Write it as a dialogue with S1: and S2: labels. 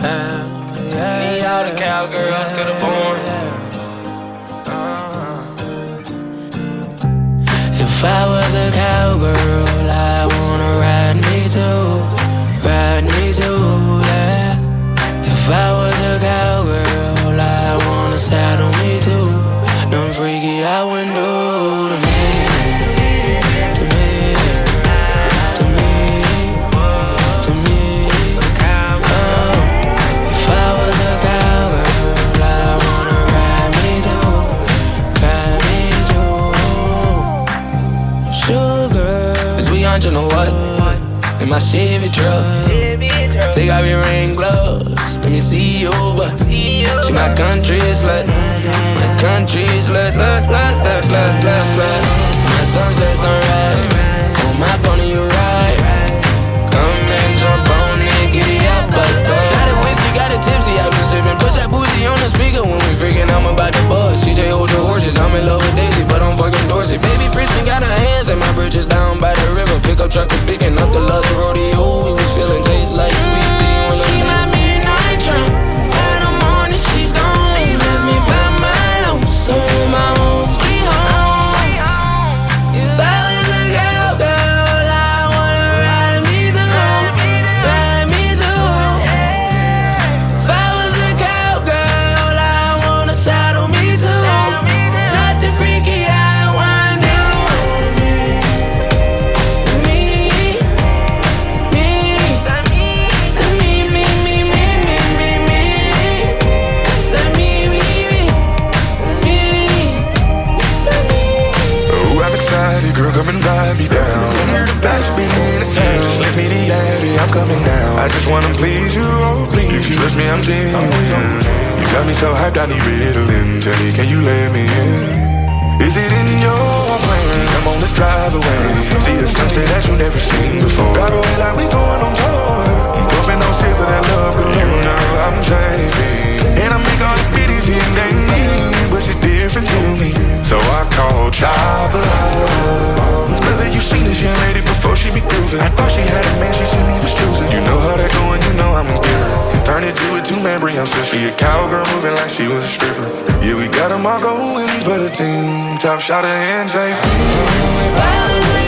S1: Need all the cowgirls to the bone.
S2: If I was a cowgirl, I wanna ride me too, yeah. If I was a cowgirl, I wanna saddle me too. Them freaky I wouldn't do to me, to me, to me, to me. Oh, if I was a cowgirl, I wanna ride me too, sugar.
S1: Cause we on you know what? In my Chevy truck. Take off your rain gloves, let me see you, but she my country slut. My country slut. My sunset, sunrise, on my pony you ride. Come and jump on it, giddy up, shot it whiskey, got it tipsy, I've been sipping. Put that boozy on the speaker when we freaking, I'm about to buzz. CJ hold the horses, I'm in love with Daisy, but I'm fucking Dorsey. Baby Frisbee got her hands and my bridges down by the river. Pickup truck is picking up the love rodeo. We was feeling taste like sweet tea on the
S2: She my midnight train, in the morning she's gone. Left me by my lonesome, my own sweet home. If I was a cowgirl, I wanna ride me too, ride me too. If I was a cowgirl, I wanna saddle me too. Not the freaky I want you. To me, to me, to me, me, me, me, me, me, me. To me, me, me, to me.
S3: Oh, I'm excited, girl, come and ride me down. Hear the bass beating in the town. Just let me the addy, I'm coming down. I just wanna please you, oh please. If you trust me, I'm genuine. You got me so hyped, I need riddling. Tell me, can you let me in? Is it in your plan? Come on, let's drive away. See a sunset that you never seen before. Drive away like we going on tour. I'm pumping those tears of that love, girl. You know I'm changing. And I make all the biddies here and they need, but you're different to me. So I call Chopper. Brother, you seen this young lady before she be grooving. I thought she had a man, she seen me was choosing. You know how that going, you know I'm a giver. Turn it to a two-man Brian, so she a cowgirl moving like she was a stripper. Yeah, we got them all going for the team. Top shot and Jay.
S2: If I was a